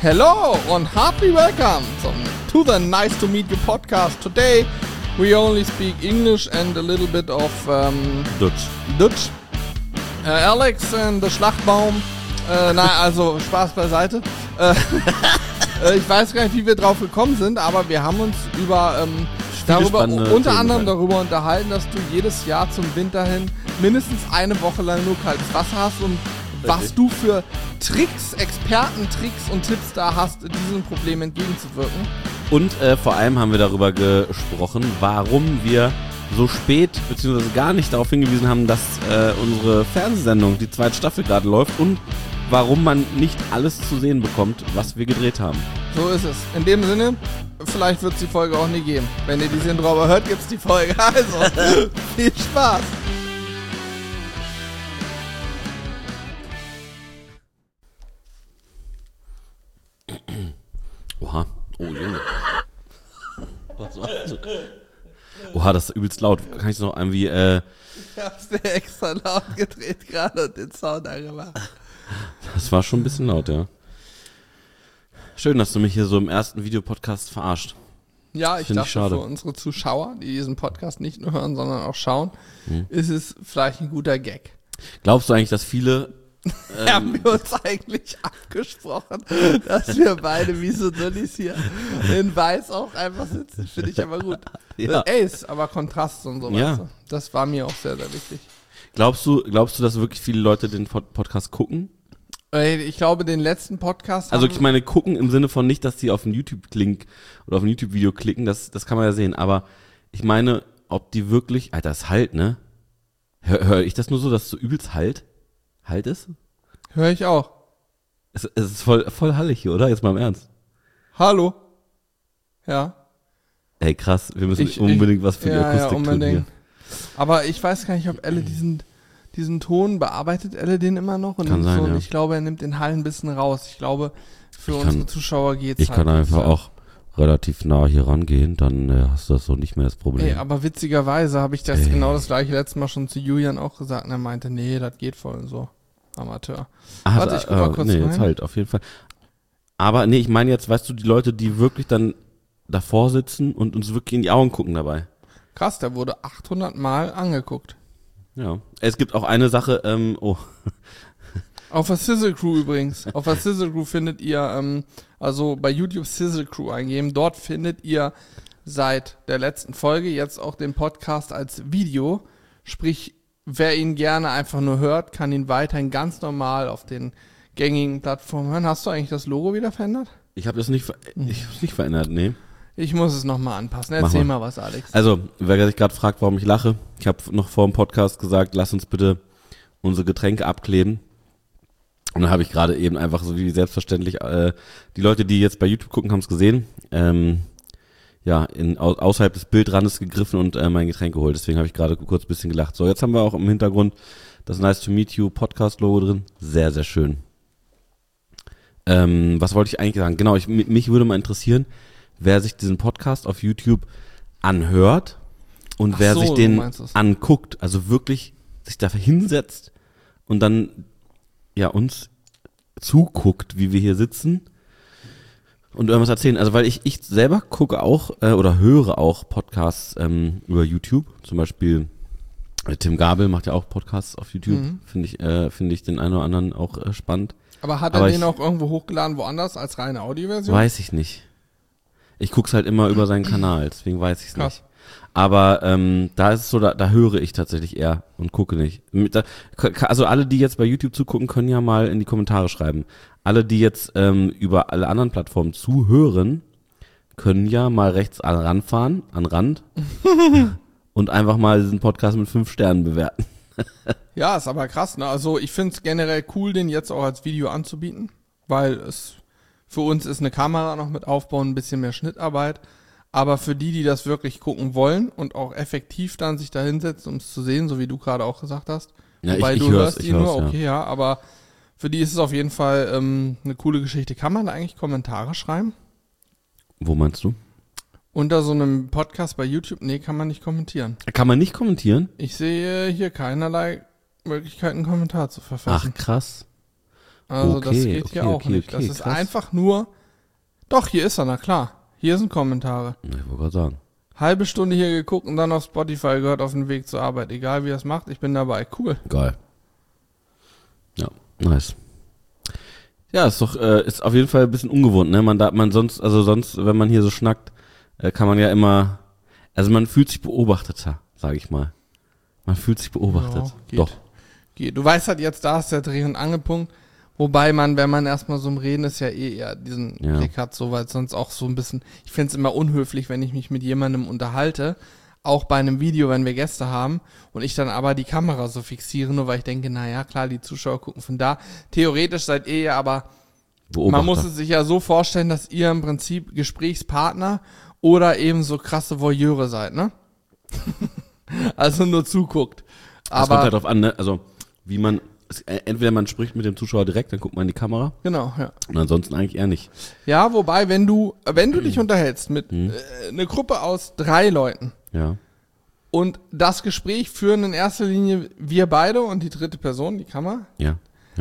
Hello and heartily welcome to the Nice to Meet You podcast. Today we only speak English and a little bit of Dutch. Alex and the Schlachtbaum. Also Spaß beiseite. Ich weiß gar nicht, wie wir drauf gekommen sind, aber wir haben uns unter anderem darüber unterhalten, dass du jedes Jahr zum Winter hin mindestens eine Woche lang nur kaltes Wasser hast und was du für Tricks, Expertentricks und Tipps da hast, diesem Problem entgegenzuwirken. Und vor allem haben wir darüber gesprochen, warum wir so spät bzw. gar nicht darauf hingewiesen haben, dass unsere Fernsehsendung, die zweite Staffel gerade läuft und warum man nicht alles zu sehen bekommt, was wir gedreht haben. So ist es. In dem Sinne, vielleicht wird es die Folge auch nie geben. Wenn ihr die Sendrober hört, gibt es die Folge. Also, viel Spaß. Oha. Oh, Junge. Was war's? Oha, das ist übelst laut. Kann ich noch irgendwie, Ich hab's dir extra laut gedreht gerade und den Sound angemacht. Das war schon ein bisschen laut, ja. Schön, dass du mich hier so im ersten Videopodcast verarscht. Ja, ich dachte, für unsere Zuschauer, die diesen Podcast nicht nur hören, sondern auch schauen, ist es vielleicht ein guter Gag. Glaubst du eigentlich, dass viele... haben wir uns eigentlich abgesprochen, dass wir beide wie so Dullis hier in Weiß auch einfach sitzen? Finde ich aber gut. Ja. Ey, ist aber Kontrast und so. Ja. Weißt du? Das war mir auch sehr, sehr wichtig. Glaubst du, dass wirklich viele Leute den Podcast gucken? Ich glaube, den letzten Podcast Also ich meine, gucken im Sinne von nicht, dass die auf einen YouTube-Link oder auf ein YouTube-Video klicken, das kann man ja sehen. Aber ich meine, ob die wirklich... Alter, das halt, ne? Hör ich das nur so, dass es so übelst halt ist? Höre ich auch. Es ist voll hallig hier, oder? Jetzt mal im Ernst. Hallo? Ja. Ey, krass, wir müssen unbedingt was für die Akustik tun hier. Aber ich weiß gar nicht, ob Elle diesen Ton bearbeitet, Elle den immer noch. Und kann sein, so, ja. Und ich glaube, er nimmt den Hall ein bisschen raus. Ich glaube, für unsere Zuschauer geht's Ich kann einfach auch relativ nah hier rangehen, dann hast du das so nicht mehr das Problem. Ey, aber witzigerweise habe ich genau das gleiche letztes Mal schon zu Julian auch gesagt. Und er meinte, nee, das geht voll so. Amateur. Warte, ich guck mal kurz rein. Jetzt halt, auf jeden Fall. Aber nee, ich meine jetzt, weißt du, die Leute, die wirklich dann davor sitzen und uns wirklich in die Augen gucken dabei. Krass, der wurde 800 Mal angeguckt. Ja. Es gibt auch eine Sache, Auf der Sizzle Crew übrigens. Auf der Sizzle Crew findet ihr, also bei YouTube Sizzle Crew eingeben, dort findet ihr seit der letzten Folge jetzt auch den Podcast als Video. Sprich, wer ihn gerne einfach nur hört, kann ihn weiterhin ganz normal auf den gängigen Plattformen hören. Hast du eigentlich das Logo wieder verändert? Ich habe das nicht verändert, nee. Ich muss es nochmal anpassen. Erzähl mal was, Alex. Also, wer sich gerade fragt, warum ich lache, ich habe noch vor dem Podcast gesagt, lass uns bitte unsere Getränke abkleben. Und dann habe ich gerade eben einfach so wie selbstverständlich, die Leute, die jetzt bei YouTube gucken, haben es gesehen, außerhalb des Bildrandes gegriffen und mein Getränk geholt. Deswegen habe ich gerade kurz ein bisschen gelacht. So, jetzt haben wir auch im Hintergrund das Nice to Meet You Podcast-Logo drin. Sehr, sehr schön. Was wollte ich eigentlich sagen? Genau, mich würde mal interessieren, wer sich diesen Podcast auf YouTube anhört und wer sich den anguckt. Also wirklich sich dafür hinsetzt und dann uns zuguckt, wie wir hier sitzen und irgendwas erzählen. Also weil ich selber gucke auch oder höre auch Podcasts über YouTube. Zum Beispiel Tim Gabel macht ja auch Podcasts auf YouTube. Finde ich den einen oder anderen auch spannend. Aber hat er den auch irgendwo hochgeladen woanders als reine Audioversion? Weiß ich nicht. Ich guck's halt immer über seinen Kanal, deswegen weiß ich's nicht. Aber da ist es so, da höre ich tatsächlich eher und gucke nicht. Also alle, die jetzt bei YouTube zugucken, können ja mal in die Kommentare schreiben. Alle, die jetzt über alle anderen Plattformen zuhören, können ja mal rechts an Rand und einfach mal diesen Podcast mit 5 Sternen bewerten. Ja, ist aber krass, ne? Also ich find's generell cool, den jetzt auch als Video anzubieten, weil es für uns ist eine Kamera noch mit aufbauen, ein bisschen mehr Schnittarbeit. Aber für die das wirklich gucken wollen und auch effektiv dann sich da hinsetzen, um es zu sehen, so wie du gerade auch gesagt hast. Ja, wobei du hörst ihn nur, okay, ja. Aber für die ist es auf jeden Fall eine coole Geschichte. Kann man da eigentlich Kommentare schreiben? Wo meinst du? Unter so einem Podcast bei YouTube? Nee, kann man nicht kommentieren. Kann man nicht kommentieren? Ich sehe hier keinerlei Möglichkeiten, einen Kommentar zu verfassen. Ach, krass. Also das geht hier auch nicht. Das ist einfach nur Doch, hier ist er, na klar. Hier sind Kommentare. Ich wollte gerade sagen. Halbe Stunde hier geguckt und dann auf Spotify gehört auf dem Weg zur Arbeit. Egal wie er es macht, ich bin dabei. Cool. Geil. Ja, nice. Ja, ist doch, ist auf jeden Fall ein bisschen ungewohnt, ne? Sonst, wenn man hier so schnackt, kann man ja immer, also man fühlt sich beobachteter, sage ich mal. Man fühlt sich beobachtet. Ja, geht. Doch. Geht. Du weißt halt jetzt, da ist der Dreh- und Angelpunkt. Wobei man, wenn man erstmal so im Reden ist, ja eher diesen Blick hat, so, weil sonst auch so ein bisschen, ich finde es immer unhöflich, wenn ich mich mit jemandem unterhalte, auch bei einem Video, wenn wir Gäste haben und ich dann aber die Kamera so fixiere, nur weil ich denke, naja, klar, die Zuschauer gucken von da. Theoretisch seid ihr ja aber, man muss es sich ja so vorstellen, dass ihr im Prinzip Gesprächspartner oder eben so krasse Voyeure seid, ne? Also nur zuguckt. Aber es kommt halt drauf an, ne? Also, wie man, entweder man spricht mit dem Zuschauer direkt, dann guckt man in die Kamera. Genau, ja. Und ansonsten eigentlich eher nicht. Ja, wobei, wenn du dich unterhältst mit einer Gruppe aus 3 Leuten. Ja. Und das Gespräch führen in erster Linie wir beide und die dritte Person, die Kamera. Ja.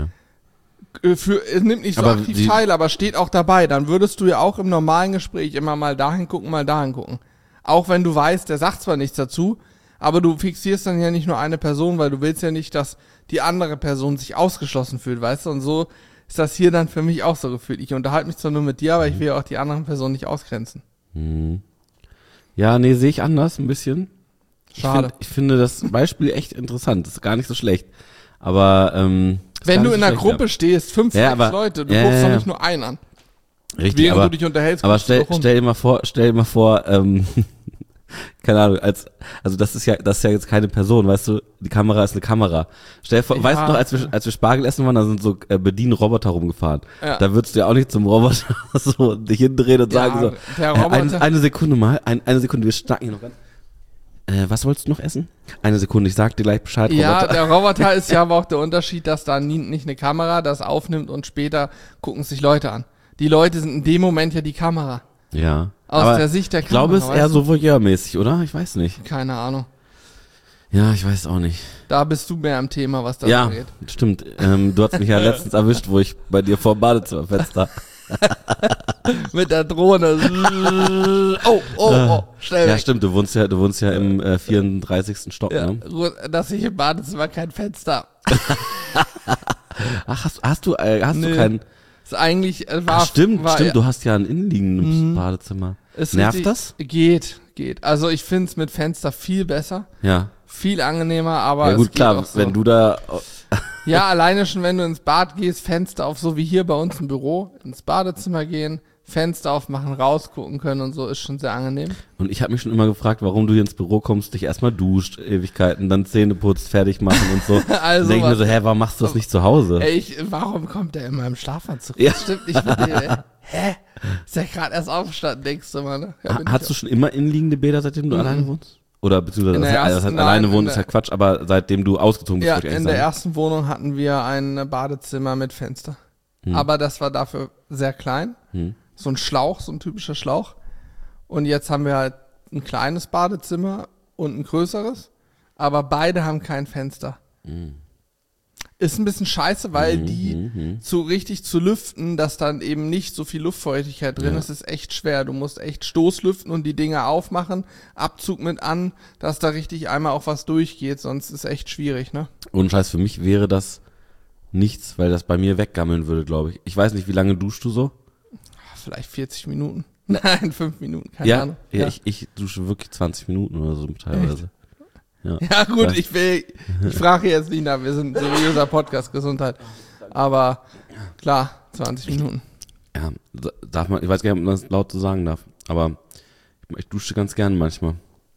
Nimmt nicht so aber aktiv teil, aber steht auch dabei. Dann würdest du ja auch im normalen Gespräch immer mal dahin gucken, mal dahin gucken. Auch wenn du weißt, der sagt zwar nichts dazu, aber du fixierst dann ja nicht nur eine Person, weil du willst ja nicht, dass die andere Person sich ausgeschlossen fühlt, weißt du? Und so ist das hier dann für mich auch so gefühlt. Ich unterhalte mich zwar nur mit dir, aber ich will ja auch die anderen Personen nicht ausgrenzen. Ja, nee, sehe ich anders ein bisschen. Schade. Ich finde das Beispiel echt interessant. Das ist gar nicht so schlecht. Aber wenn du in einer Gruppe stehst, 5, 6 Leute, du guckst doch nicht nur einen an. Richtig, während du dich unterhältst. Aber stell dir mal vor, keine Ahnung, also das ist ja jetzt keine Person, weißt du, die Kamera ist eine Kamera. Stell dir vor, weißt du noch, als wir Spargel essen waren, da sind so Bedienroboter rumgefahren. Ja. Da würdest du ja auch nicht zum Roboter so dich hindrehen und sagen so, eine Sekunde mal, eine Sekunde, wir schnacken hier noch ganz. Was wolltest du noch essen? Eine Sekunde, ich sag dir gleich Bescheid, Roboter. Ja, der Roboter ist ja aber auch der Unterschied, dass da nicht eine Kamera das aufnimmt und später gucken sich Leute an. Die Leute sind in dem Moment ja die Kamera. Ja. Aus der Sicht der Kamera. Ich glaube, es ist eher so voyeurmäßig, oder? Ich weiß nicht. Keine Ahnung. Ja, ich weiß auch nicht. Da bist du mehr am Thema, was da angeht. Ja, stimmt. Du hast mich ja letztens erwischt, wo ich bei dir vor dem Badezimmerfenster mit der Drohne. Oh, schnell. Ja, weg. Stimmt, du wohnst ja im 34. Stock, ja, ne? Dass ich im Badezimmer kein Fenster. Ach, hast du keinen? Ist eigentlich stimmt, du hast ja ein innenliegendes Badezimmer. Nervt das? Geht. Also ich finde es mit Fenster viel besser. Ja. Viel angenehmer, aber ja gut, klar, so. Wenn du da ja, alleine schon, wenn du ins Bad gehst, Fenster auf, so wie hier bei uns im Büro, ins Badezimmer gehen, Fenster aufmachen, rausgucken können und so, ist schon sehr angenehm. Und ich habe mich schon immer gefragt, warum du hier ins Büro kommst, dich erstmal duscht, Ewigkeiten, dann Zähne putzt, fertig machen und so. Also denke ich mir so, warum machst du das nicht zu Hause? Warum kommt der immer im Schlafanzug? Ja. Das stimmt nicht mit dir, Hä? Ist ja gerade erst aufgestanden, denkst du mal, ne? Ja, hast du schon immer innenliegende Bäder, seitdem du alleine wohnst? Oder beziehungsweise alleine wohnen ist ja Quatsch, aber seitdem du ausgezogen bist, würde ich sagen. Ja, in der ersten Wohnung hatten wir ein Badezimmer mit Fenster. Aber das war dafür sehr klein. So ein Schlauch, so ein typischer Schlauch. Und jetzt haben wir halt ein kleines Badezimmer und ein größeres. Aber beide haben kein Fenster. Ist ein bisschen scheiße, weil richtig zu lüften, dass dann eben nicht so viel Luftfeuchtigkeit drin ist echt schwer. Du musst echt Stoßlüften und die Dinger aufmachen, Abzug mit an, dass da richtig einmal auch was durchgeht, sonst ist echt schwierig, ne? Und Scheiß, für mich wäre das nichts, weil das bei mir weggammeln würde, glaube ich. Ich weiß nicht, wie lange duschst du so? Vielleicht 40 Minuten. Nein, 5 Minuten, keine Ahnung. Ja, ich dusche wirklich 20 Minuten oder so teilweise. Echt? Ja gut, ich frage jetzt nicht nach, wir sind ein seriöser Podcast Gesundheit, aber klar, 20 Minuten. Ja, darf man, ich weiß gar nicht, ob man das laut so sagen darf, aber ich dusche ganz gerne manchmal.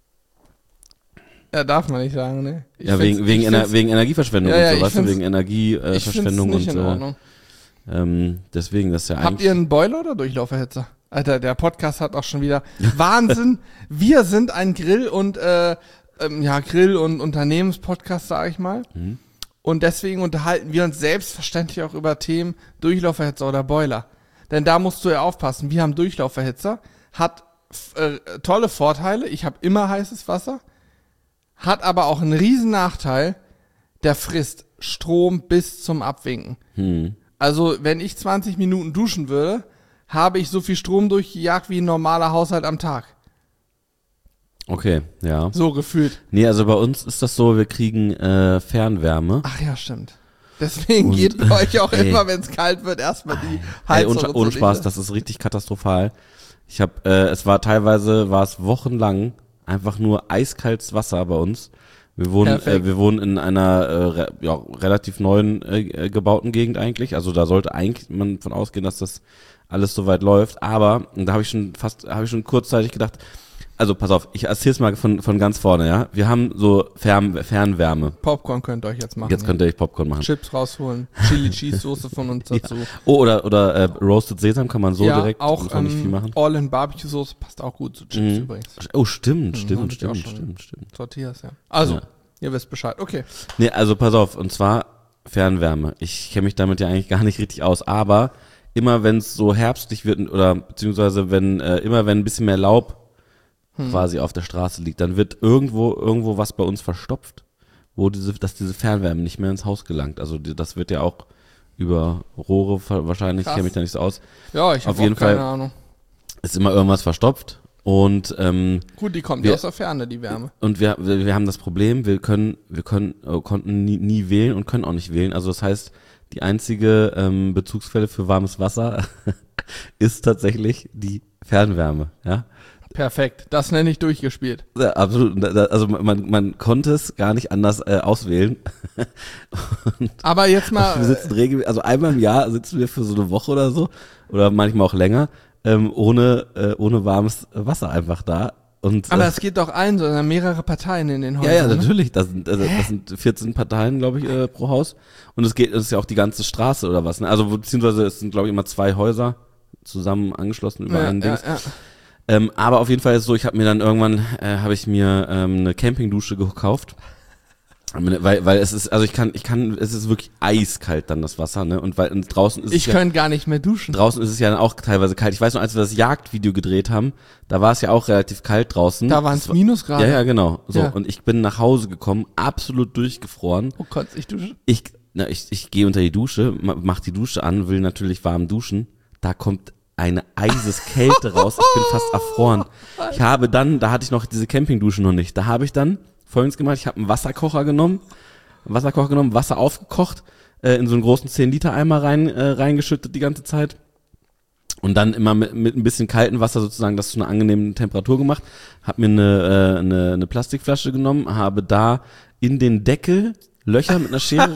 Ja, darf man nicht sagen, ne? Wegen Energieverschwendung und so, weißt du, wegen Energieverschwendung und so. Deswegen, das ist ja eigentlich... Habt ihr einen Boiler oder Durchlauferhitzer? Alter, der Podcast hat auch schon wieder Wahnsinn. Wir sind ein Grill- und Unternehmenspodcast, sage ich mal. Und deswegen unterhalten wir uns selbstverständlich auch über Themen Durchlauferhitzer oder Boiler. Denn da musst du ja aufpassen. Wir haben Durchlauferhitzer, hat tolle Vorteile. Ich habe immer heißes Wasser, hat aber auch einen riesen Nachteil. Der frisst Strom bis zum Abwinken. Also wenn ich 20 Minuten duschen würde, habe ich so viel Strom durchgejagt wie ein normaler Haushalt am Tag. Okay, ja. So gefühlt. Nee, also bei uns ist das so, wir kriegen Fernwärme. Ach ja, stimmt. Deswegen geht bei euch auch immer, wenn es kalt wird, erstmal die Heizung. Ohne Spaß, das ist richtig katastrophal. Ich habe, es war wochenlang einfach nur eiskaltes Wasser bei uns. Wir wohnen in einer relativ neuen gebauten Gegend eigentlich. Also da sollte eigentlich man von ausgehen, dass das alles so weit läuft. Aber da habe ich schon kurzzeitig gedacht, also pass auf, ich erzähl's mal von ganz vorne, ja. Wir haben so Fernwärme. Popcorn könnt ihr euch jetzt machen. Jetzt könnt ihr euch Popcorn machen. Chips rausholen, Chili-Cheese-Soße von uns dazu. Ja. Oh, oder Roasted Sesam kann man so direkt auch nicht viel machen. All-in-Barbecue-Soße passt auch gut zu Chips übrigens. Oh, stimmt. Tortillas, ja. Also, ihr wisst Bescheid, okay. Nee, also pass auf, und zwar Fernwärme. Ich kenne mich damit ja eigentlich gar nicht richtig aus, aber immer wenn es so herbstlich wird oder beziehungsweise wenn ein bisschen mehr Laub quasi auf der Straße liegt, dann wird irgendwo was bei uns verstopft, dass diese Fernwärme nicht mehr ins Haus gelangt. Also das wird ja auch über Rohre wahrscheinlich, ich kenne mich da nicht so aus. Ja, ich habe keine Ahnung. Ist immer irgendwas verstopft und gut, die kommt ja aus der Ferne, die Wärme. Und wir haben das Problem, wir konnten nie wählen und können auch nicht wählen. Also das heißt, die einzige Bezugsquelle für warmes Wasser ist tatsächlich die Fernwärme, ja. Perfekt, das nenne ich durchgespielt. Ja, absolut. Also man konnte es gar nicht anders auswählen. Aber jetzt mal. Wir sitzen regelmäßig, also einmal im Jahr sitzen wir für so eine Woche oder so, oder manchmal auch länger, ohne warmes Wasser einfach da. Aber es geht doch allen so, da mehrere Parteien in den Häusern. Ja, natürlich. Das sind 14 Parteien, glaube ich, pro Haus. Und es ist ja auch die ganze Straße oder was. Ne? Also beziehungsweise es sind, glaube ich, immer 2 Häuser zusammen angeschlossen über einen Dings. Ja. Aber auf jeden Fall ist es so, ich habe mir dann irgendwann eine Campingdusche gekauft. Weil es ist, also es ist wirklich eiskalt dann das Wasser, ne? Und weil draußen ist ich könnte gar nicht mehr duschen. Draußen ist es ja dann auch teilweise kalt. Ich weiß noch, als wir das Jagdvideo gedreht haben, da war es ja auch relativ kalt draußen. Da waren es Minusgrade. Ja, genau. So, ja. Und ich bin nach Hause gekommen, absolut durchgefroren. Oh Gott, ich dusche. Ich gehe unter die Dusche, mach die Dusche an, will natürlich warm duschen. Da kommt eine Eiseskälte raus. Ich bin fast erfroren. Da hatte ich noch diese Campingdusche noch nicht. Da habe ich dann Folgendes gemacht, ich habe einen Wasserkocher genommen, Wasser aufgekocht, in so einen großen 10-Liter-Eimer reingeschüttet die ganze Zeit und dann immer mit ein bisschen kaltem Wasser sozusagen das zu einer angenehmen Temperatur gemacht, habe mir eine Plastikflasche genommen, habe da in den Deckel Löcher mit einer Schere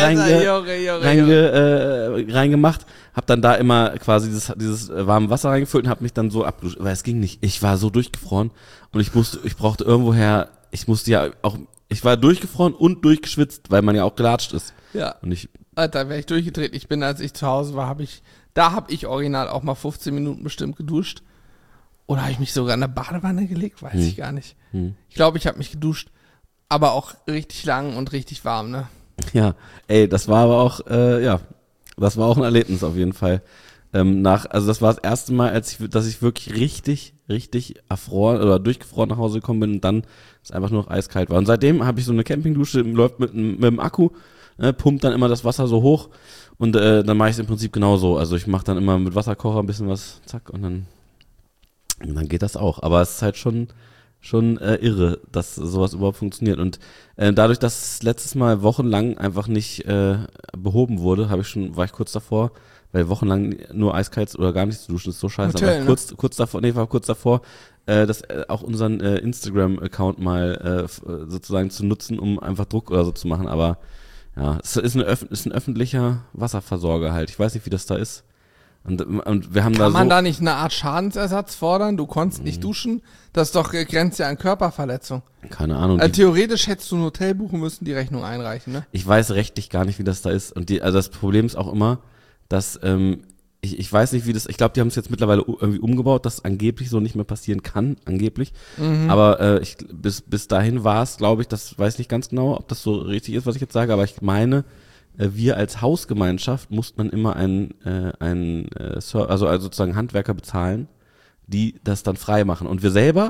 reingemacht, habe dann da immer quasi dieses warme Wasser reingefüllt und habe mich dann so abgeduscht, weil es ging nicht, ich war so durchgefroren und ich brauchte irgendwoher. Ich war durchgefroren und durchgeschwitzt, weil man ja auch gelatscht ist. Ja. Alter, wäre ich durchgetreten. Als ich zu Hause war, habe ich original auch mal 15 Minuten bestimmt geduscht. Oder habe ich mich sogar in eine Badewanne gelegt? Weiß ich gar nicht. Ich glaube, ich habe mich geduscht, aber auch richtig lang und richtig warm, ne? Ja, das war aber auch, das war auch ein Erlebnis auf jeden Fall. Also das war das erste Mal, dass ich wirklich richtig erfroren oder durchgefroren nach Hause gekommen bin und dann es einfach nur noch eiskalt war. Und seitdem habe ich so eine Campingdusche, läuft mit dem Akku, pumpt dann immer das Wasser so hoch und dann mache ich es im Prinzip genauso. Also ich mache dann immer mit Wasserkocher ein bisschen was, zack, und dann geht das auch. Aber es ist halt schon irre, dass sowas überhaupt funktioniert. Und dadurch, dass es letztes Mal wochenlang einfach nicht behoben wurde, war ich kurz davor, weil wochenlang nur eiskalt oder gar nicht zu duschen ist so scheiße. Hotel, aber war kurz davor, das auch unseren Instagram-Account mal sozusagen zu nutzen, um einfach Druck oder so zu machen. Aber ja, es ist ein öffentlicher Wasserversorger halt. Ich weiß nicht, wie das da ist. Und wir haben Kann man da nicht eine Art Schadensersatz fordern? Du konntest nicht duschen? Das ist doch grenzt ja an Körperverletzung. Keine Ahnung. Theoretisch hättest du ein Hotel buchen müssen, die Rechnung einreichen, ne? Ich weiß rechtlich gar nicht, wie das da ist. Und also das Problem ist auch immer, dass ich weiß nicht, wie das, ich glaube, die haben es jetzt mittlerweile irgendwie umgebaut, dass angeblich so nicht mehr passieren kann, angeblich. Aber bis dahin war es, glaube ich, das weiß nicht ganz genau, ob das so richtig ist, was ich jetzt sage, aber ich meine, wir als Hausgemeinschaft mussten man immer einen sozusagen Handwerker bezahlen, die das dann frei machen. Und wir selber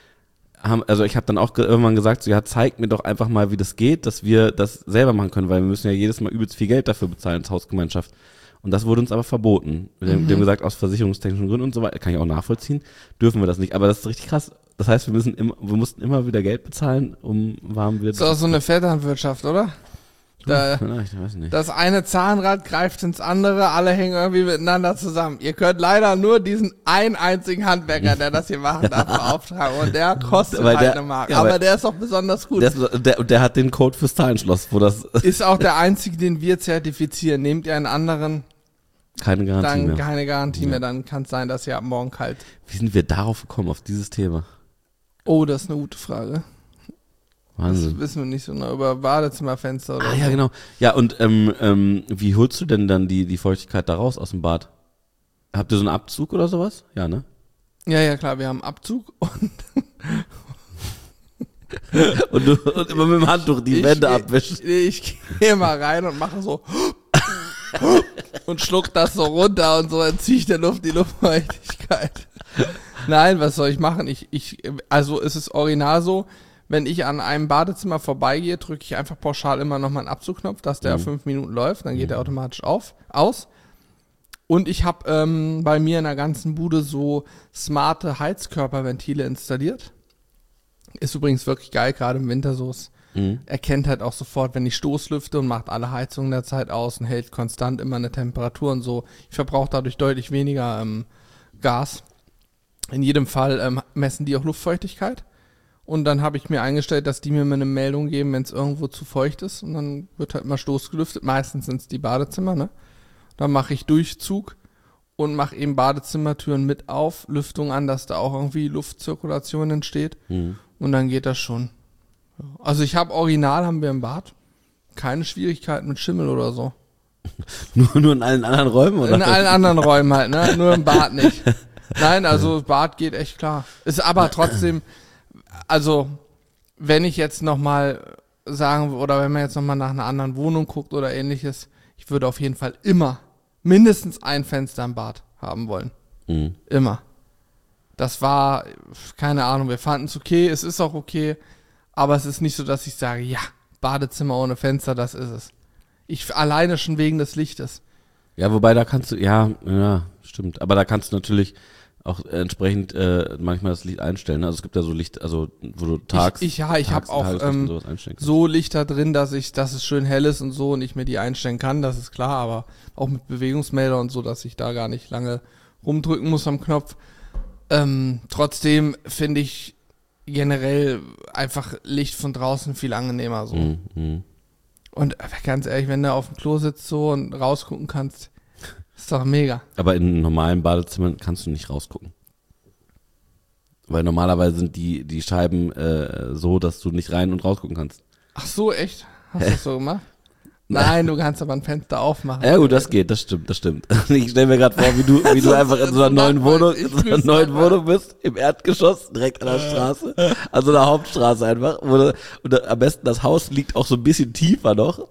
ich habe dann auch irgendwann gesagt, so, ja, zeigt mir doch einfach mal, wie das geht, dass wir das selber machen können, weil wir müssen ja jedes Mal übelst viel Geld dafür bezahlen als Hausgemeinschaft. Und das wurde uns aber verboten. Wir haben gesagt, aus versicherungstechnischen Gründen und so weiter, kann ich auch nachvollziehen, dürfen wir das nicht. Aber das ist richtig krass. Das heißt, wir mussten immer wieder Geld bezahlen, um warm wird. Das ist auch so eine Vetternwirtschaft, oder? Vielleicht, weiß nicht. Das eine Zahnrad greift ins andere, alle hängen irgendwie miteinander zusammen. Ihr könnt leider nur diesen einen einzigen Handwerker, der das hier machen darf, beauftragen. Und der kostet eine Mark. Ja, aber der ist auch besonders gut. Der hat den Code fürs Zahlenschloss, wo das ist auch der einzige, den wir zertifizieren. Nehmt ihr einen anderen, keine Garantie dann mehr. Keine Garantie mehr, dann kann es sein, dass ihr ab morgen kalt. Wie sind wir darauf gekommen, auf dieses Thema? Oh, das ist eine gute Frage. Wahnsinn. Das wissen wir nicht so über Badezimmerfenster oder ja, genau. Ja, und wie holst du denn dann die Feuchtigkeit da raus aus dem Bad? Habt ihr so einen Abzug oder sowas? Ja, ne? Ja, klar, wir haben einen Abzug und immer mit dem Handtuch die Wände abwischen. Ich gehe mal rein und mache so und schluck das so runter und so entziehe ich der Luft die Luftfeuchtigkeit. Nein, was soll ich machen? Also es ist original so, wenn ich an einem Badezimmer vorbeigehe, drücke ich einfach pauschal immer nochmal einen Abzugknopf, dass der 5 Minuten läuft, dann geht der automatisch aus. Und ich habe bei mir in der ganzen Bude so smarte Heizkörperventile installiert. Ist übrigens wirklich geil, gerade im Winter so. Erkennt halt auch sofort, wenn ich Stoßlüfte und macht alle Heizungen der Zeit aus und hält konstant immer eine Temperatur und so. Ich verbrauche dadurch deutlich weniger Gas. In jedem Fall messen die auch Luftfeuchtigkeit. Und dann habe ich mir eingestellt, dass die mir mal eine Meldung geben, wenn es irgendwo zu feucht ist. Und dann wird halt mal stoßgelüftet. Meistens sind es die Badezimmer, ne? Dann mache ich Durchzug und mache eben Badezimmertüren mit auf, Lüftung an, dass da auch irgendwie Luftzirkulation entsteht. Und dann geht das schon. Also haben wir im Bad keine Schwierigkeiten mit Schimmel oder so. Nur in allen anderen Räumen, oder? In allen anderen Räumen halt, ne? Nur im Bad nicht. Nein, also Bad geht echt klar. Ist aber trotzdem, also wenn ich jetzt nochmal sagen, oder wenn man jetzt nochmal nach einer anderen Wohnung guckt oder ähnliches, ich würde auf jeden Fall immer mindestens ein Fenster im Bad haben wollen. Immer. Das war, keine Ahnung, wir fanden es okay, es ist auch okay, aber es ist nicht so, dass ich sage, ja, Badezimmer ohne Fenster, das ist es. Alleine schon wegen des Lichtes. Ja, wobei da kannst du, ja, stimmt, aber da kannst du natürlich auch entsprechend manchmal das Licht einstellen. Also es gibt ja so Licht, also wo du ich habe auch so Lichter drin, dass es schön hell ist und so und ich mir die einstellen kann, das ist klar, aber auch mit Bewegungsmelder und so, dass ich da gar nicht lange rumdrücken muss am Knopf. Trotzdem finde ich generell einfach Licht von draußen viel angenehmer so. Und ganz ehrlich, wenn du auf dem Klo sitzt so und rausgucken kannst, ist doch mega. Aber in normalen Badezimmern kannst du nicht rausgucken. Weil normalerweise sind die Scheiben so, dass du nicht rein und rausgucken kannst. Ach so, echt? Hast du das so gemacht? Nein, du kannst aber ein Fenster aufmachen. Ja gut, das geht, das stimmt. Ich stelle mir gerade vor, wie du einfach in so einer neuen Wohnung bist, im Erdgeschoss, direkt an der Straße, also der Hauptstraße einfach, und am besten das Haus liegt auch so ein bisschen tiefer noch.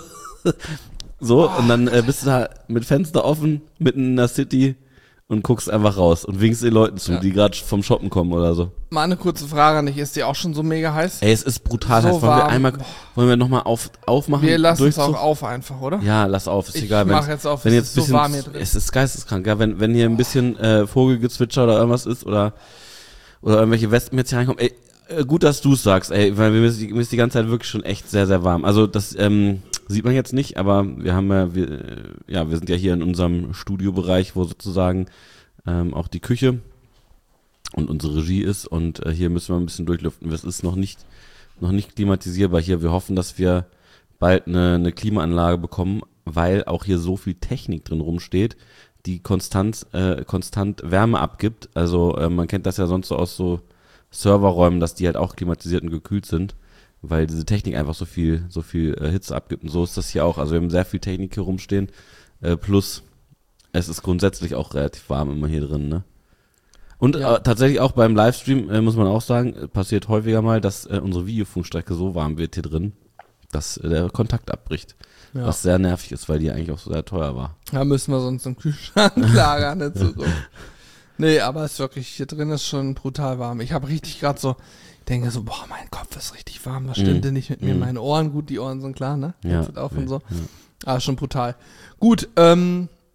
So, und dann bist du da mit Fenster offen, mitten in der City und guckst einfach raus und winkst den Leuten zu, die gerade vom Shoppen kommen oder so. Mal eine kurze Frage an dich, ist die auch schon so mega heiß? Ey, es ist brutal heiß. Wollen wir nochmal aufmachen? Wir lassen es auch auf einfach, oder? Ja, lass auf, ist egal. Ich mach jetzt auf, wenn jetzt so warm hier drin. Es ist geisteskrank, ja, wenn hier ein bisschen Vogelgezwitscher oder irgendwas ist oder irgendwelche Wespen jetzt hier reinkommen, ey, gut, dass du es sagst, ey, weil mir ist die ganze Zeit wirklich schon echt sehr, sehr warm. Also das sieht man jetzt nicht, aber wir sind ja hier in unserem Studiobereich, wo sozusagen auch die Küche und unsere Regie ist und hier müssen wir ein bisschen durchlüften. Es ist noch nicht klimatisierbar hier. Wir hoffen, dass wir bald eine Klimaanlage bekommen, weil auch hier so viel Technik drin rumsteht, die konstant Wärme abgibt. Also man kennt das ja sonst so aus so Serverräumen, dass die halt auch klimatisiert und gekühlt sind, weil diese Technik einfach so viel Hitze abgibt. Und so ist das hier auch. Also wir haben sehr viel Technik hier rumstehen, plus es ist grundsätzlich auch relativ warm immer hier drin, ne? Und tatsächlich auch beim Livestream, muss man auch sagen, passiert häufiger mal, dass unsere Videofunkstrecke so warm wird hier drin, dass der Kontakt abbricht. Ja. Was sehr nervig ist, weil die eigentlich auch so sehr teuer war. Da müssen wir sonst im Kühlschrank lagern in Zukunft. Nee, aber es ist wirklich, hier drin ist schon brutal warm. Ich habe richtig gerade so, denke so, boah, mein Kopf ist richtig warm, was stimmt denn nicht mit mir? Meine Ohren, gut, die Ohren sind klar, ne? Ja. Auf und so. Ja. Aber schon brutal. Gut,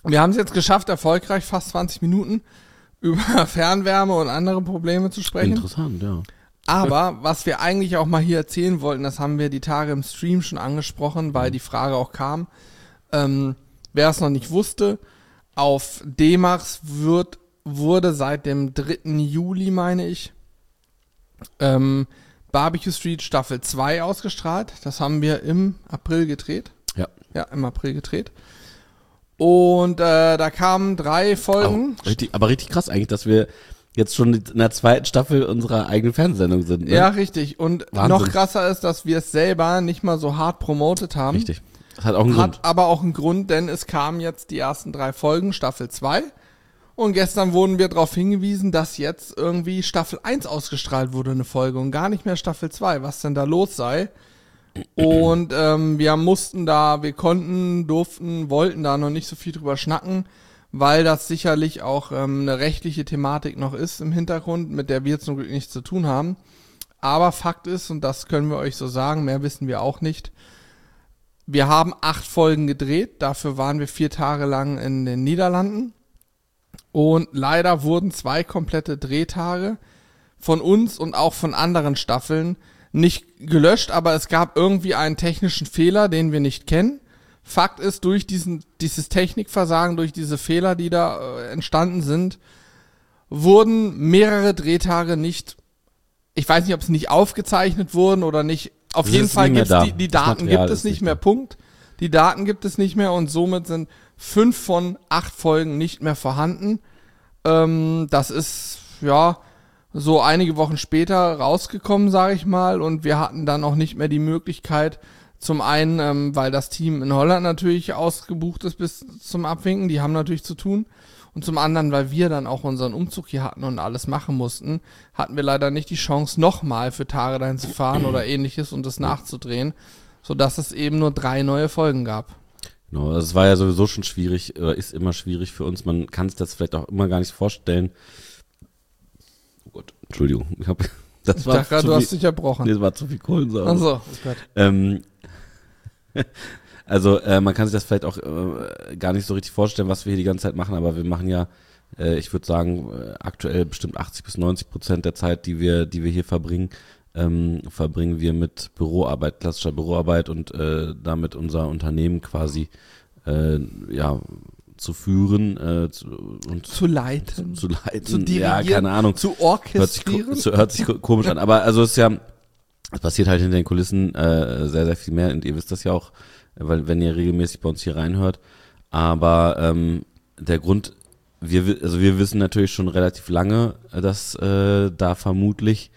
Wir haben es jetzt geschafft, erfolgreich fast 20 Minuten über Fernwärme und andere Probleme zu sprechen. Interessant, ja. Aber was wir eigentlich auch mal hier erzählen wollten, das haben wir die Tage im Stream schon angesprochen, weil die Frage auch kam, wer es noch nicht wusste, auf D-Max wurde seit dem 3. Juli, meine ich, Barbecue Street Staffel 2 ausgestrahlt. Das haben wir im April gedreht. Ja. Ja, im April gedreht. Und da kamen 3 Folgen. Aber richtig krass eigentlich, dass wir jetzt schon in der 2. Staffel unserer eigenen Fernsehsendung sind. Ne? Ja, richtig. Und Wahnsinn. noch krasser ist, dass wir es selber nicht mal so hart promotet haben. Richtig. Das hat auch einen Grund. Hat aber auch einen Grund, denn es kamen jetzt die ersten 3 Folgen, Staffel 2. Und gestern wurden wir darauf hingewiesen, dass jetzt irgendwie Staffel 1 ausgestrahlt wurde, eine Folge, und gar nicht mehr Staffel 2, was denn da los sei. Und wir konnten, durften, wollten da noch nicht so viel drüber schnacken, weil das sicherlich auch eine rechtliche Thematik noch ist im Hintergrund, mit der wir zum Glück nichts zu tun haben. Aber Fakt ist, und das können wir euch so sagen, mehr wissen wir auch nicht, wir haben 8 Folgen gedreht, dafür waren wir 4 Tage lang in den Niederlanden. Und leider wurden 2 komplette Drehtage von uns und auch von anderen Staffeln nicht gelöscht, aber es gab irgendwie einen technischen Fehler, den wir nicht kennen. Fakt ist, durch dieses Technikversagen, durch diese Fehler, die da entstanden sind, wurden mehrere Drehtage nicht, ich weiß nicht, ob sie nicht aufgezeichnet wurden oder nicht. Auf jeden Fall gibt es die Daten gibt es nicht mehr, Punkt. Die Daten gibt es nicht mehr und somit sind 5 von 8 Folgen nicht mehr vorhanden. Das ist, ja, so einige Wochen später rausgekommen, sage ich mal, und wir hatten dann auch nicht mehr die Möglichkeit, zum einen, weil das Team in Holland natürlich ausgebucht ist bis zum Abwinken, die haben natürlich zu tun, und zum anderen, weil wir dann auch unseren Umzug hier hatten und alles machen mussten, hatten wir leider nicht die Chance, nochmal für Tage dahin zu fahren oder ähnliches und das nachzudrehen, sodass es eben nur 3 neue Folgen gab. Genau, das war ja sowieso schon schwierig, oder ist immer schwierig für uns, man kann sich das vielleicht auch immer gar nicht vorstellen. Oh Gott, Entschuldigung, du hast dich erbrochen. Das war zu viel Kohlensäure. Ach so, oh Gott. Also man kann sich das vielleicht auch gar nicht so richtig vorstellen, was wir hier die ganze Zeit machen, aber wir machen ja, ich würde sagen, aktuell bestimmt 80-90% der Zeit, die wir hier verbringen wir mit Büroarbeit, klassischer Büroarbeit und damit unser Unternehmen quasi zu führen und zu leiten, zu dirigieren, ja, keine Ahnung, zu orchestrieren. Hört sich komisch an, aber also es passiert halt hinter den Kulissen sehr, sehr viel mehr, und ihr wisst das ja auch, weil wenn ihr regelmäßig bei uns hier reinhört, aber der Grund, wir wissen natürlich schon relativ lange, dass da vermutlich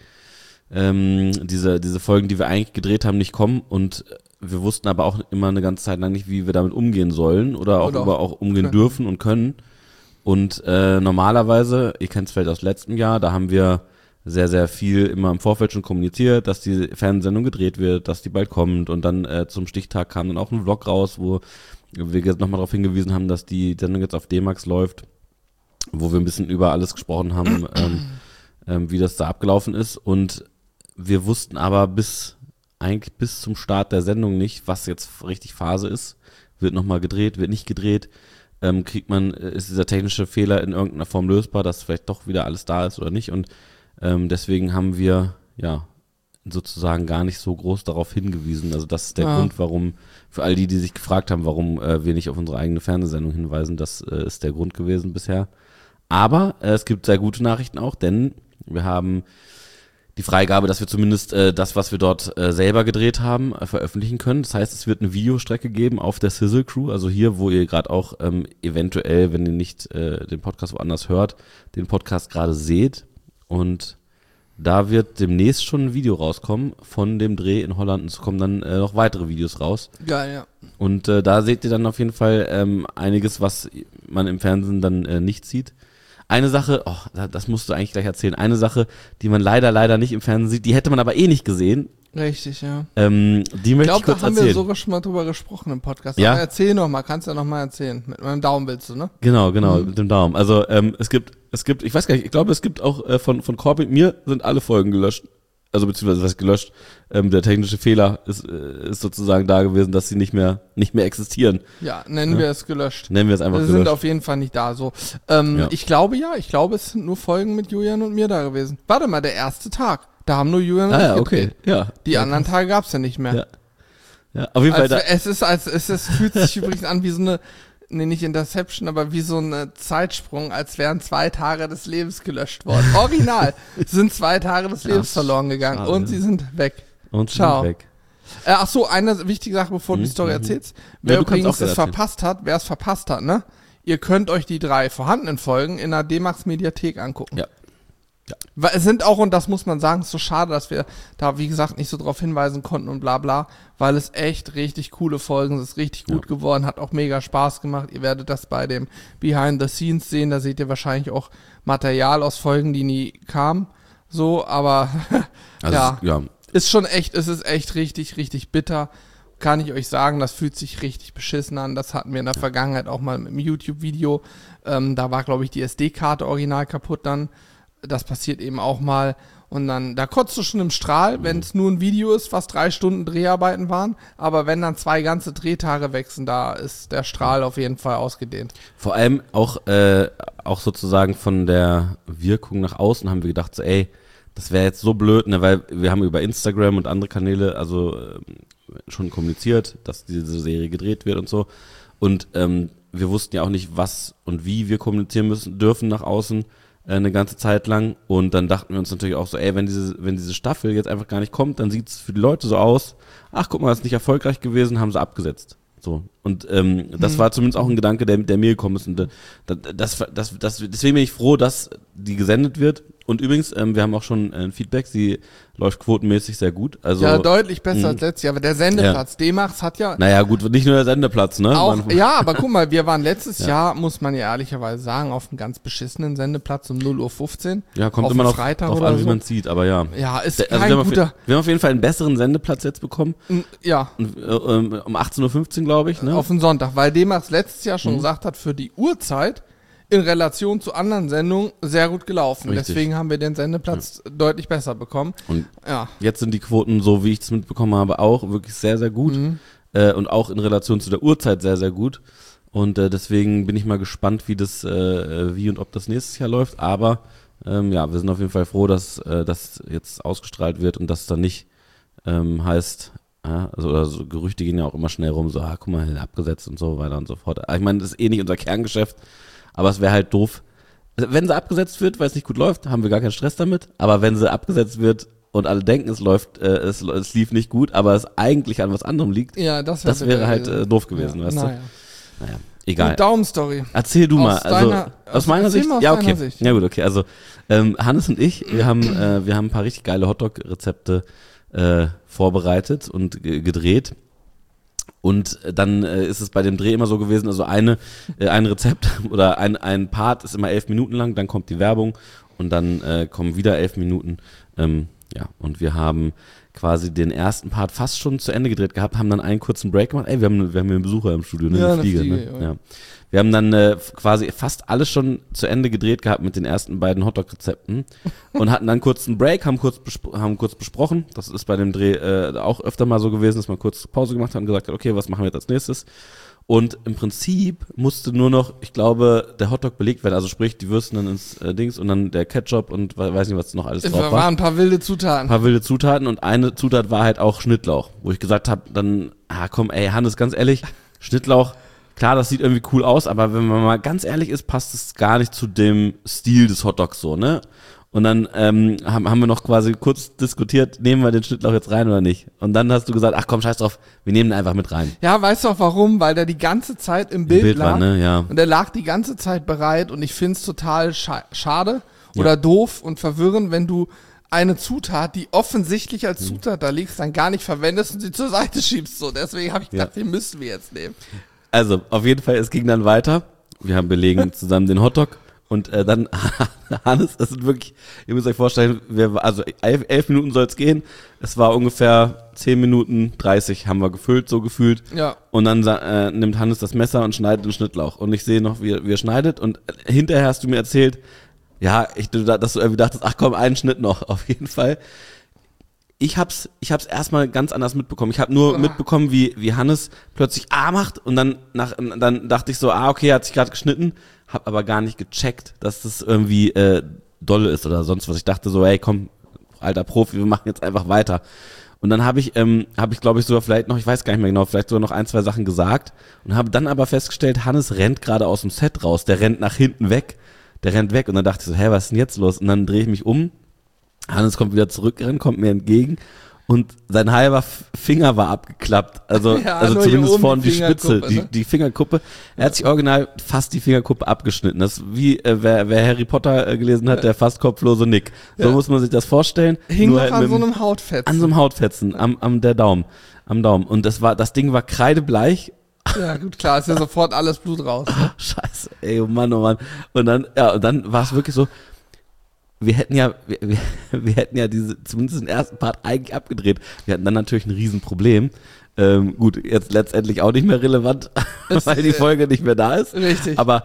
diese Folgen, die wir eigentlich gedreht haben, nicht kommen, und wir wussten aber auch immer eine ganze Zeit lang nicht, wie wir damit umgehen sollen oder auch umgehen dürfen und können. Und normalerweise, ihr kennt es vielleicht aus letztem Jahr, da haben wir sehr, sehr viel immer im Vorfeld schon kommuniziert, dass die Fernsehsendung gedreht wird, dass die bald kommt, und dann zum Stichtag kam dann auch ein Vlog raus, wo wir jetzt nochmal darauf hingewiesen haben, dass die Sendung jetzt auf D-Max läuft, wo wir ein bisschen über alles gesprochen haben, wie das da abgelaufen ist, und wir wussten aber bis zum Start der Sendung nicht, was jetzt richtig Phase ist. Wird nochmal gedreht, wird nicht gedreht, ist dieser technische Fehler in irgendeiner Form lösbar, dass vielleicht doch wieder alles da ist oder nicht, und deswegen haben wir ja sozusagen gar nicht so groß darauf hingewiesen. Also das ist der Grund, warum, für all die sich gefragt haben, warum wir nicht auf unsere eigene Fernsehsendung hinweisen, das ist der Grund gewesen bisher. Aber es gibt sehr gute Nachrichten auch, denn wir haben die Freigabe, dass wir zumindest das, was wir dort selber gedreht haben, veröffentlichen können. Das heißt, es wird eine Videostrecke geben auf der Sizzle Crew, also hier, wo ihr gerade auch eventuell, wenn ihr nicht den Podcast woanders hört, den Podcast gerade seht. Und da wird demnächst schon ein Video rauskommen von dem Dreh in Holland, und es kommen dann noch weitere Videos raus. Geil, ja. Und da seht ihr dann auf jeden Fall einiges, was man im Fernsehen dann nicht sieht. Eine Sache, das musst du eigentlich gleich erzählen, eine Sache, die man leider nicht im Fernsehen sieht, die hätte man aber nicht gesehen. Richtig, ja. Die möchte ich kurz erzählen. Da haben wir sogar schon mal drüber gesprochen im Podcast. Ja? Aber erzähl noch mal, kannst ja noch mal erzählen. Mit meinem Daumen willst du, ne? Genau, mit dem Daumen. Also es gibt, ich weiß gar nicht, ich glaube, es gibt auch von Corbin, mir sind alle Folgen gelöscht. also beziehungsweise was gelöscht, der technische Fehler ist sozusagen da gewesen, dass sie nicht mehr existieren. Ja, nennen wir es gelöscht. Nennen wir es einfach gelöscht. Wir sind auf jeden Fall nicht da, so. Ich glaube, es sind nur Folgen mit Julian und mir da gewesen. Warte mal, der erste Tag, da haben nur Julian und ich gedreht. Okay. Ja. Die anderen Tage gab's ja nicht mehr. Ja, auf jeden Fall. Es fühlt sich übrigens an wie so eine, nicht Interception, aber wie so ein Zeitsprung, als wären 2 Tage des Lebens gelöscht worden. Original sind 2 Tage des Lebens verloren gegangen. Schade. Und sie sind weg. Ciao. Ach so, eine wichtige Sache, bevor du die Story erzählst. Wer übrigens es verpasst hat, ne? Ihr könnt euch die 3 vorhandenen Folgen in der D-Max Mediathek angucken. Ja. Weil es sind auch, und das muss man sagen, es ist so schade, dass wir da, wie gesagt, nicht so drauf hinweisen konnten und bla bla, weil es echt richtig coole Folgen, es ist richtig gut geworden, hat auch mega Spaß gemacht. Ihr werdet das bei dem Behind the Scenes sehen, da seht ihr wahrscheinlich auch Material aus Folgen, die nie kamen, so, aber ist schon echt, es ist echt richtig, richtig bitter. Kann ich euch sagen, das fühlt sich richtig beschissen an. Das hatten wir in der Vergangenheit auch mal mit einem YouTube-Video. Da war, glaube ich, die SD-Karte original kaputt dann. Das passiert eben auch mal. Und dann, da kotzt du schon im Strahl, wenn es nur ein Video ist, fast 3 Stunden Dreharbeiten waren. Aber wenn dann 2 ganze Drehtage wechseln, da ist der Strahl auf jeden Fall ausgedehnt. Vor allem auch sozusagen von der Wirkung nach außen haben wir gedacht, so, ey, das wäre jetzt so blöd, ne, weil wir haben über Instagram und andere Kanäle schon kommuniziert, dass diese Serie gedreht wird und so. Und wir wussten ja auch nicht, was und wie wir kommunizieren dürfen nach außen. Eine ganze Zeit lang, und dann dachten wir uns natürlich auch so, ey, wenn diese Staffel jetzt einfach gar nicht kommt, dann sieht es für die Leute so aus, ach guck mal, ist nicht erfolgreich gewesen, haben sie abgesetzt. So. Und das war zumindest auch ein Gedanke, der mir gekommen ist. Und deswegen bin ich froh, dass die gesendet wird. Und übrigens, wir haben auch schon ein Feedback, sie läuft quotenmäßig sehr gut. Also, ja, deutlich besser als letztes Jahr. Aber der Sendeplatz, D-Max hat ja... Naja, gut, nicht nur der Sendeplatz, ne? Auch, ja, aber guck mal, wir waren letztes Jahr, muss man ja ehrlicherweise sagen, auf einem ganz beschissenen Sendeplatz um 0:15 Uhr. Ja, kommt immer noch drauf an, wie man es sieht, aber ja. Ja, ist kein guter... Wir haben auf jeden Fall einen besseren Sendeplatz jetzt bekommen. Ja. Um 18:15 Uhr, glaube ich, ne? Auf den Sonntag, weil D-Max letztes Jahr schon gesagt hat, für die Uhrzeit in Relation zu anderen Sendungen sehr gut gelaufen. Richtig. Deswegen haben wir den Sendeplatz deutlich besser bekommen. Und jetzt sind die Quoten, so wie ich es mitbekommen habe, auch wirklich sehr, sehr gut. Und auch in Relation zu der Uhrzeit sehr, sehr gut. Und deswegen bin ich mal gespannt, wie und ob das nächstes Jahr läuft. Aber wir sind auf jeden Fall froh, dass das jetzt ausgestrahlt wird und dass es dann nicht heißt... Ja, also so Gerüchte gehen ja auch immer schnell rum, so, guck mal, abgesetzt und so weiter und so fort. Ich meine, das ist nicht unser Kerngeschäft, aber es wäre halt doof. Wenn sie abgesetzt wird, weil es nicht gut läuft, haben wir gar keinen Stress damit. Aber wenn sie abgesetzt wird und alle denken, es läuft, es lief nicht gut, aber es eigentlich an was anderem liegt, das wäre halt doof gewesen, weißt du? Naja, egal. Die Daumenstory. Erzähl du mal. Aus meiner Sicht? Ja, okay. Sicht. Ja gut, okay. Also Hannes und ich, wir haben ein paar richtig geile Hotdog-Rezepte vorbereitet und gedreht. Und dann ist es bei dem Dreh immer so gewesen, also ein Rezept oder ein Part ist immer 11 Minuten lang, dann kommt die Werbung und dann kommen wieder 11 Minuten. Und wir haben quasi den ersten Part fast schon zu Ende gedreht gehabt, haben dann einen kurzen Break gemacht. Ey, wir haben einen Besucher im Studio, ne? Eine Fliege, ne? Ja. Wir haben dann quasi fast alles schon zu Ende gedreht gehabt mit den ersten beiden Hotdog-Rezepten und hatten dann kurz einen Break, haben kurz besprochen. Das ist bei dem Dreh auch öfter mal so gewesen, dass man kurz Pause gemacht hat und gesagt hat, okay, was machen wir jetzt als nächstes? Und im Prinzip musste nur noch, ich glaube, der Hotdog belegt werden, also sprich die Würsten dann ins Dings und dann der Ketchup und weiß nicht, was noch alles drauf war. Waren ein paar wilde Zutaten. Und eine Zutat war halt auch Schnittlauch, wo ich gesagt habe, dann, komm, ey, Hannes, ganz ehrlich, Schnittlauch, klar, das sieht irgendwie cool aus, aber wenn man mal ganz ehrlich ist, passt es gar nicht zu dem Stil des Hotdogs so, ne? Und dann haben wir noch quasi kurz diskutiert, nehmen wir den Schnittlauch jetzt rein oder nicht? Und dann hast du gesagt, ach komm, scheiß drauf, wir nehmen den einfach mit rein. Ja, weißt du auch warum? Weil der die ganze Zeit im Bild lag. War, ne? Ja. Und der lag die ganze Zeit bereit und ich find's total schade oder doof und verwirrend, wenn du eine Zutat, die offensichtlich als Zutat da liegt, dann gar nicht verwendest und sie zur Seite schiebst. So, deswegen habe ich gedacht, den müssen wir jetzt nehmen. Also, auf jeden Fall, es ging dann weiter. Wir haben belegen zusammen den Hotdog. Und dann, Hannes, das sind wirklich, ihr müsst euch vorstellen, also 11 Minuten soll es gehen. Es war ungefähr 10 Minuten 30 haben wir gefüllt, so gefühlt. Ja. Und dann nimmt Hannes das Messer und schneidet den Schnittlauch. Und ich sehe noch, wie er schneidet. Und hinterher hast du mir erzählt, dass du irgendwie dachtest, ach komm, einen Schnitt noch, auf jeden Fall. ich hab's erstmal ganz anders mitbekommen. Ich habe nur mitbekommen, wie Hannes plötzlich macht und dann dachte ich so, okay, er hat sich gerade geschnitten, hab aber gar nicht gecheckt, dass das irgendwie dolle ist oder sonst was. Ich dachte so, hey, komm, alter Profi, wir machen jetzt einfach weiter. Und dann habe ich glaube ich sogar vielleicht noch, ich weiß gar nicht mehr genau, vielleicht sogar noch 1, 2 Sachen gesagt und habe dann aber festgestellt, Hannes rennt gerade aus dem Set raus, der rennt nach hinten weg, und dann dachte ich so, was ist denn jetzt los? Und dann drehe ich mich um, Hannes kommt wieder zurückgerannt, kommt mir entgegen und sein halber Finger war abgeklappt, also zumindest vorne die Spitze, ne? die Fingerkuppe, er hat sich original fast die Fingerkuppe abgeschnitten, das ist wie, wer Harry Potter gelesen hat, der fast kopflose Nick, so muss man sich das vorstellen. Hing nur noch halt an so einem Hautfetzen. An so einem Hautfetzen, am Daumen, und das Ding war kreidebleich. Ja, gut, klar, ist ja sofort alles Blut raus. Ne? Scheiße, ey, oh Mann. Und dann war es wirklich so, wir hätten ja zumindest den ersten Part eigentlich abgedreht. Wir hatten dann natürlich ein Riesenproblem. Gut, jetzt letztendlich auch nicht mehr relevant, weil die Folge nicht mehr da ist. Richtig. Aber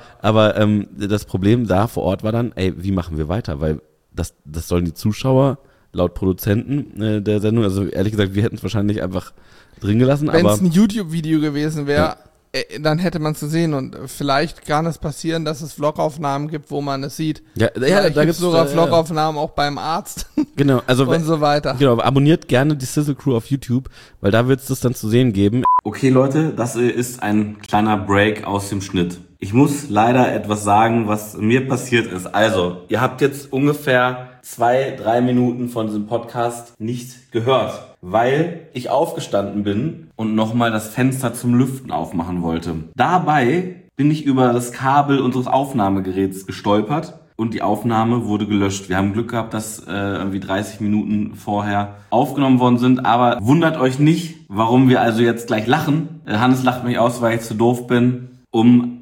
das Problem da vor Ort war dann, wie machen wir weiter? Weil das sollen die Zuschauer laut Produzenten der Sendung, also ehrlich gesagt, wir hätten es wahrscheinlich einfach drin gelassen. Wenn es ein YouTube-Video gewesen wäre, dann hätte man es gesehen und vielleicht kann es passieren, dass es Vlogaufnahmen gibt, wo man es sieht. Ja, da gibt es sogar Vlogaufnahmen auch beim Arzt. Genau, also und so weiter. Genau, abonniert gerne die Sizzle Crew auf YouTube, weil da wird es das dann zu sehen geben. Okay Leute, das ist ein kleiner Break aus dem Schnitt. Ich muss leider etwas sagen, was mir passiert ist. Also, ihr habt jetzt ungefähr 2-3 Minuten von diesem Podcast nicht gehört, weil ich aufgestanden bin und nochmal das Fenster zum Lüften aufmachen wollte. Dabei bin ich über das Kabel unseres Aufnahmegeräts gestolpert und die Aufnahme wurde gelöscht. Wir haben Glück gehabt, dass irgendwie 30 Minuten vorher aufgenommen worden sind, aber wundert euch nicht, warum wir also jetzt gleich lachen. Hannes lacht mich aus, weil ich zu doof bin, um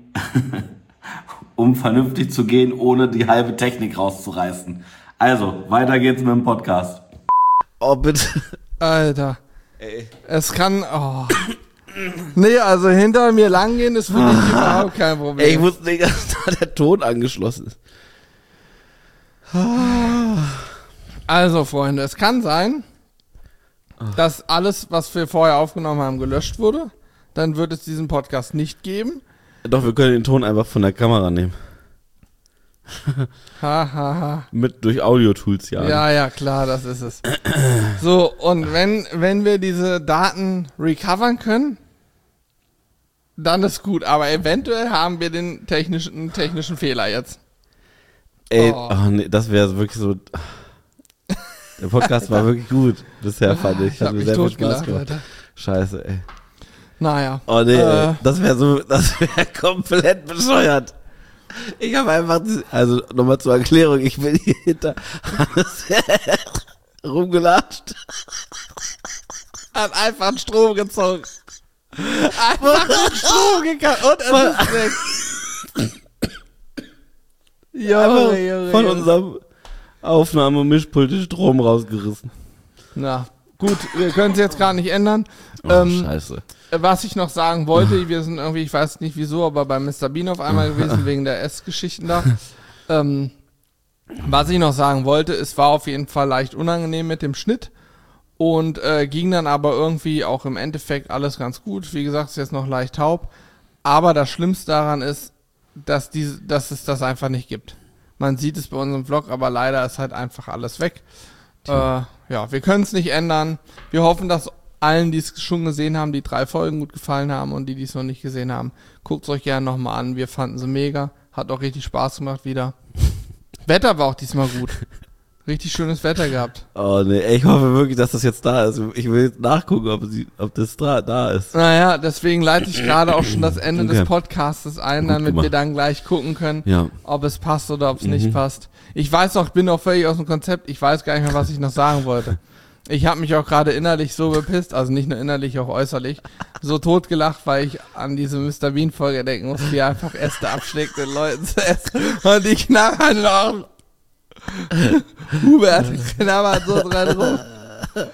vernünftig zu gehen, ohne die halbe Technik rauszureißen. Also, weiter geht's mit dem Podcast. Oh, bitte. Alter. Ey. Es kann, Nee, also hinter mir langgehen ist für mich überhaupt kein Problem. Ey, ich wusste nicht, dass da der Ton angeschlossen ist. Also, Freunde, es kann sein, dass alles, was wir vorher aufgenommen haben, gelöscht wurde. Dann wird es diesen Podcast nicht geben. Doch, wir können den Ton einfach von der Kamera nehmen. Mit durch Audio-Tools, ja. Ja, klar, das ist es. So, und wenn wir diese Daten recovern können, dann ist gut. Aber eventuell haben wir den technischen Fehler jetzt. Ey, nee, das wäre wirklich so. Der Podcast war wirklich gut bisher, fand ich. Hat mir sehr viel Spaß gemacht. Scheiße, ey. Naja. Oh nee, das wäre komplett bescheuert. Ich habe einfach, also nochmal zur Erklärung, ich bin hier hinter Hannes rumgelatscht. Hat einfach einen Strom gezogen. Einfach den Strom gekackt und es ist weg. Junge. Von unserem Aufnahme-Mischpult den Strom rausgerissen. Na, gut, wir können es jetzt gar nicht ändern. Scheiße. Was ich noch sagen wollte, wir sind irgendwie, ich weiß nicht wieso, aber bei Mr. Bean auf einmal gewesen, wegen der Essgeschichten da. Was ich noch sagen wollte, es war auf jeden Fall leicht unangenehm mit dem Schnitt und ging dann aber irgendwie auch im Endeffekt alles ganz gut. Wie gesagt, ist jetzt noch leicht taub. Aber das Schlimmste daran ist, dass es das einfach nicht gibt. Man sieht es bei unserem Vlog, aber leider ist halt einfach alles weg. Ja, wir können es nicht ändern. Wir hoffen, dass allen, die es schon gesehen haben, die 3 Folgen gut gefallen haben und die es noch nicht gesehen haben, guckt es euch gerne nochmal an. Wir fanden sie mega. Hat auch richtig Spaß gemacht wieder. Wetter war auch diesmal gut. Richtig schönes Wetter gehabt. Oh ne, ich hoffe wirklich, dass das jetzt da ist. Ich will jetzt nachgucken, ob das da ist. Naja, deswegen leite ich gerade auch schon das Ende des Podcastes ein, damit wir dann gleich gucken können, ob es passt oder ob es nicht passt. Ich weiß auch, ich bin auch völlig aus dem Konzept. Ich weiß gar nicht mehr, was ich noch sagen wollte. Ich habe mich auch gerade innerlich so bepisst, also nicht nur innerlich, auch äußerlich, so totgelacht, weil ich an diese Mr. Bean-Folge denken muss, wie er einfach Äste abschlägt, den Leuten zu essen. Und die knabbern noch. Hubert knabbert so dran rum.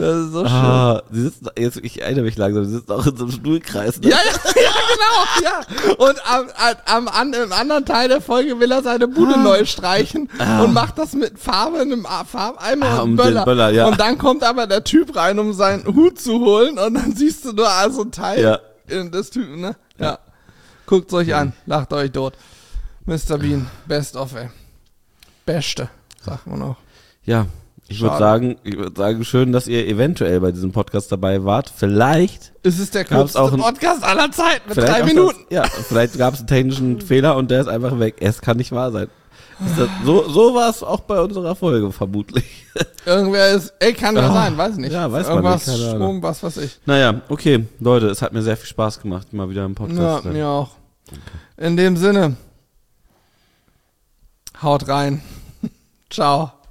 Das ist so schön. Sie sitzen, jetzt, ich erinnere mich langsam, sie sitzen auch in so einem Stuhlkreis. Ne? Ja, genau, ja. Und im anderen Teil der Folge will er seine Bude neu streichen und macht das mit Farbe, einem Farbeimer und einem Böller. Ja. Und dann kommt aber der Typ rein, um seinen Hut zu holen und dann siehst du nur so ein Teil des Typen, ne? Ja. Guckt's euch an, lacht euch tot. Mr. Bean, best of, ey. Beste, sagt man auch. Ja, ich würde sagen, schön, dass ihr eventuell bei diesem Podcast dabei wart. Vielleicht ist es der kürzeste Podcast aller Zeiten mit 3 Minuten. Vielleicht gab es einen technischen Fehler und der ist einfach weg. Es kann nicht wahr sein. So war es auch bei unserer Folge vermutlich. Irgendwer kann ja sein, weiß nicht. Ja, weiß irgendwas man nicht. Strom, was weiß ich. Naja, okay, Leute, es hat mir sehr viel Spaß gemacht, mal wieder im Podcast. Ja, mir auch. In dem Sinne, haut rein. Ciao.